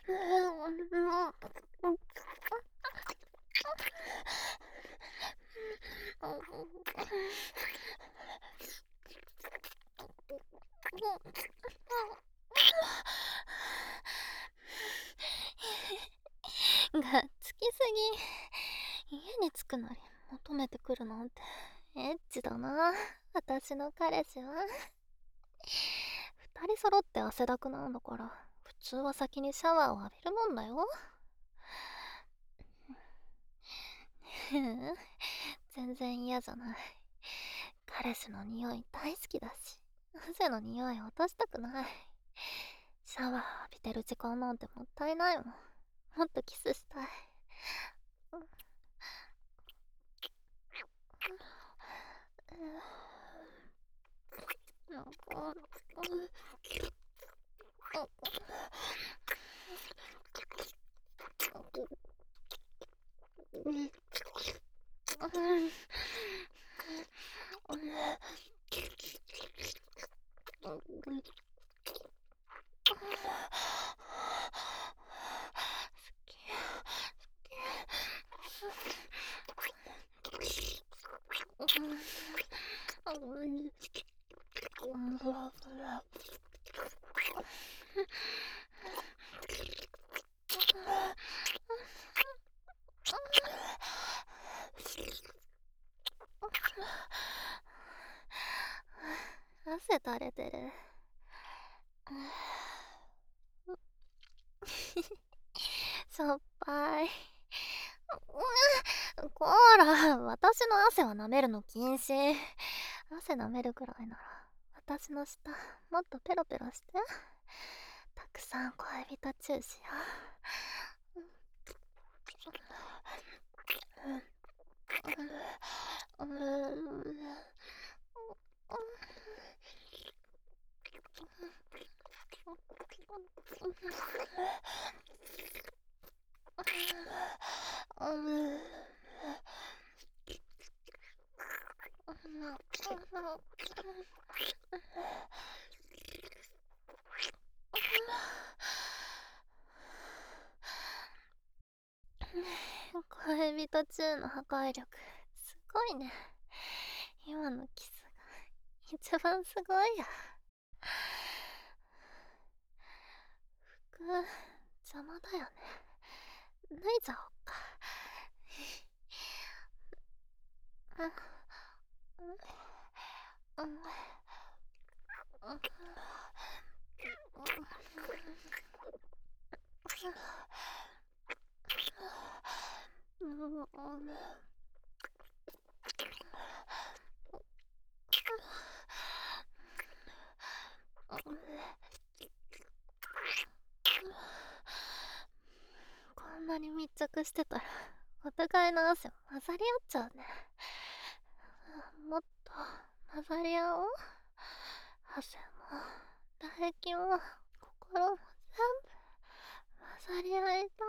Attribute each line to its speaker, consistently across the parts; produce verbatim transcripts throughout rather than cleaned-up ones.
Speaker 1: がっつきすぎ。家に着くなり求めてくるなんてエッチだな、私の彼氏は。二人揃って汗だくなんだから、普通は先にシャワーを浴びるもんだよ。ふう、全然嫌じゃない。彼氏の匂い大好きだし、汗の匂い落としたくない。シャワー浴びてる時間なんてもったいないもん。もっとキスしたい。汗垂れてる。しょっぱい。こら、私の汗は舐めるの禁止。汗舐めるくらいなら私の舌もっとペロペロして。たくさん恋人チューしよう。恋人中の破壊力すごいね。今のキスが一番すごいや。服邪魔だよね。脱いじゃおっか。こんなに密着してたらお互いの汗も混ざり合っちゃうね。もっと混ざり合おう。汗も唾液も心も全部混ざり合いたい。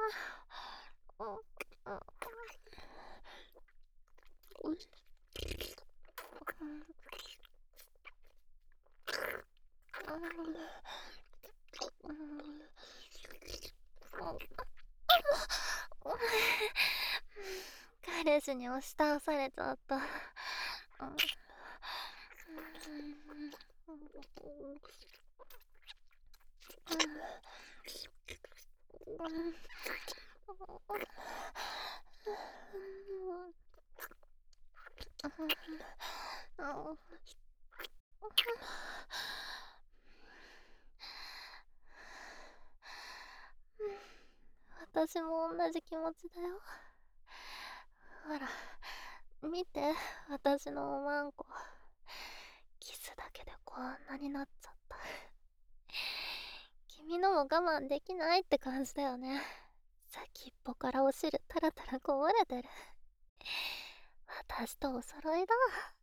Speaker 1: 彼氏に押し倒されちゃった。私も同じ気持ちだよ。ほら見て、私のおまんこ。キスだけでこんなになっちゃった。君のも我慢できないって感じだよね。先っぽからお汁タラタラこぼれてる。私とお揃いだ。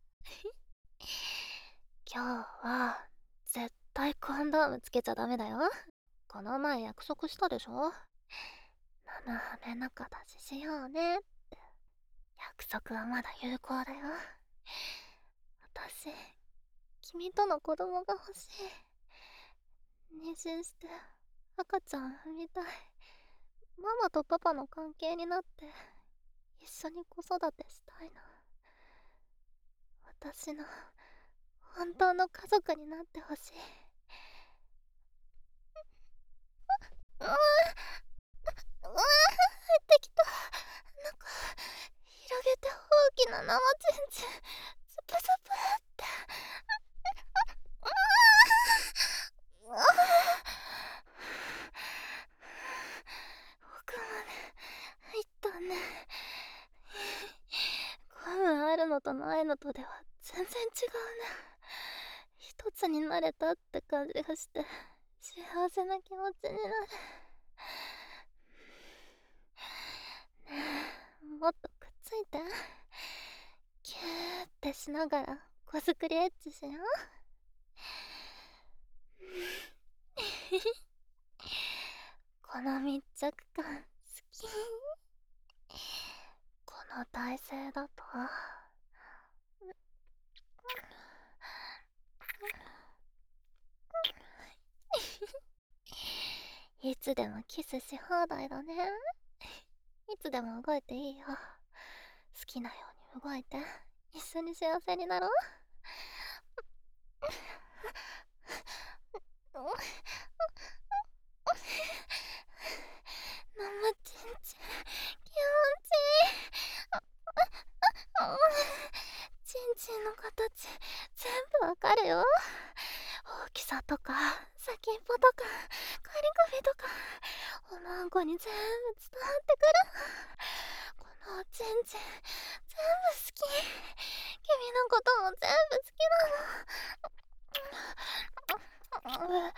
Speaker 1: 今日は絶対コンドームつけちゃダメだよ。この前約束したでしょ。七羽目仲出ししようねって。約束はまだ有効だよ。私、君との子供が欲しい。妊娠して赤ちゃん産みたい。 ママとパパの関係になって一緒に子育てしたいの。私の本当の家族になってほしい。うわうわ入ってきた。なんか広げて大きな生チンチンスプスプってうわ奥まで入ったね。ゴムあるのとないのとでは全然違うね。一つになれたって感じがして幸せな気持ちになる。ねえ、もっとくっついて。キューってしながら子作りエッチしよう。この密着感好き。この体勢だといつでもキスし放題だね。いつでも動いていいよ。好きなように動いて一緒に幸せになろう。生ちんちん気持ちいい。ちんちんの形全部わかるよ。大きさとか先っぽとかカリ首とかおまんこに全部伝わってくる。このちんちん全部好き。君のことも全部好きなの。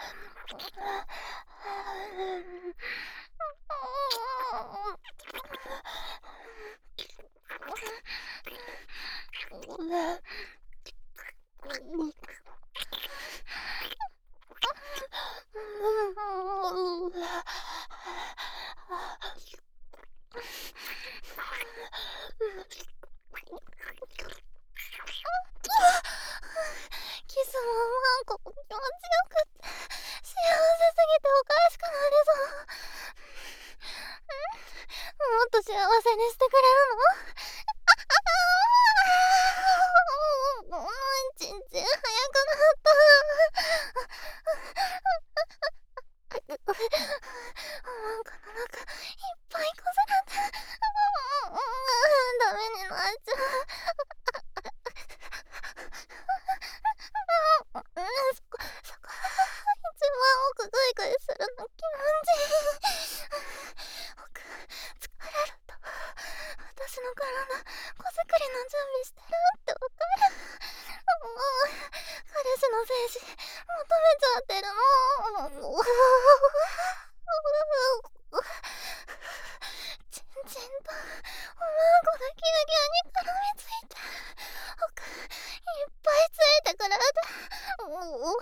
Speaker 1: キスもワンコも気持ちよくって幸せすぎておかしくなりそう。もっと幸せにしてくれるの？ちんちん早くなった。おまんこの中いっぱいこすれてダメになっちゃう。そこそこ一番奥グイグイするの気持ちいい。奥疲れると私の体子作りの準備してるってわかる。もう彼氏の精子求めちゃってるの。ちんちんとおまんこがギュギュに絡みついて奥いっぱいついてくれてうう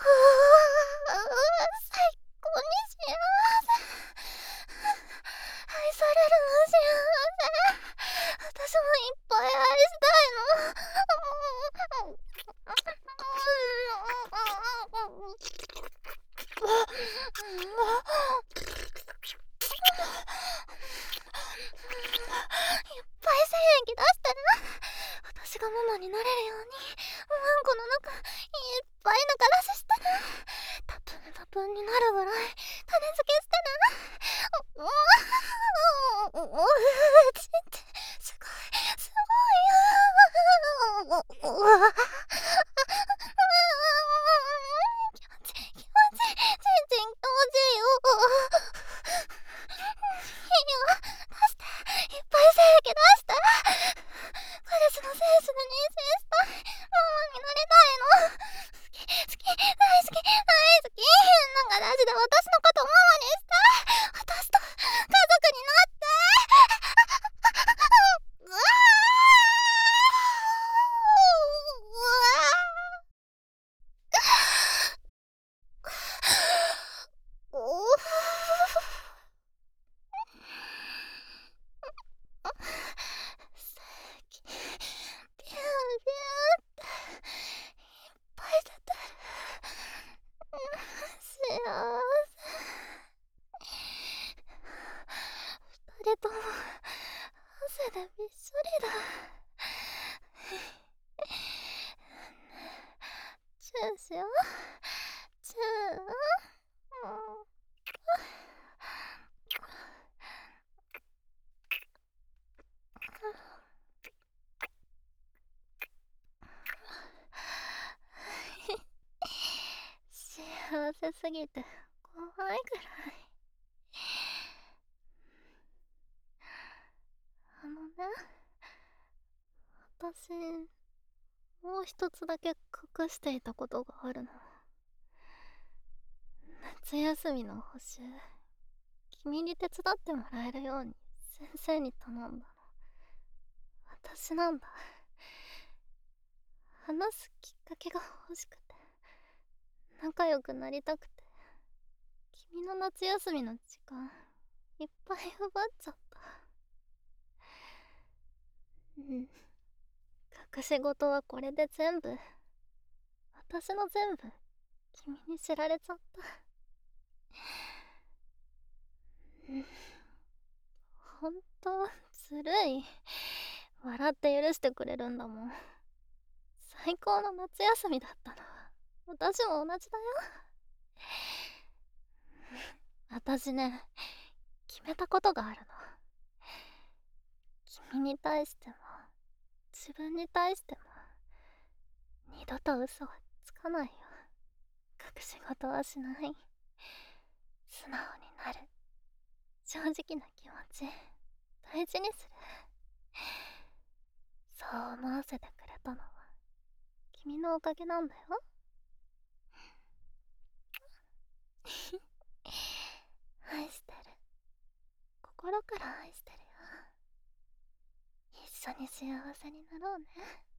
Speaker 1: 最高に幸せ。愛されるの幸せ。私もいっぱい愛したいの。いっぱい精液出してね。私がママになれるようにおまんこの中いっぱい中出ししてね。タプンタプンになるぐらい種付けしてね。うわうわちんちんすごいすごいよ。うわ気持ちいい気持ちいいちんちん気持ちいいよ。いいよ出していっぱい精液出して。彼氏の精子で妊娠したい。ママになりたいの。好き好き大好き大好き。なんかラジで私のことママにして私と家族になってうわーうわーお精液ビュービューっていっぱい出てる。幸せ。 びっしょりだ。チューしよう。チュー。うん。幸せすぎて怖いくらい。あのね、私もう一つだけ隠していたことがあるの。夏休みの補習、君に手伝ってもらえるように先生に頼んだの私なんだ。話すきっかけが欲しくて、仲良くなりたくて、君の夏休みの時間いっぱい奪っちゃった。うん、隠し事はこれで全部、私の全部君に知られちゃった。うん、ほんとずるい。笑って許してくれるんだもん。最高の夏休みだったのは私も同じだよ。私ね、決めたことがあるの。君に対しても自分に対しても二度と嘘はつかないよ。隠し事はしない。素直になる。正直な気持ち大事にする。そう思わせてくれたのは君のおかげなんだよ。愛してる。心から愛してるよ。一緒に幸せになろうね。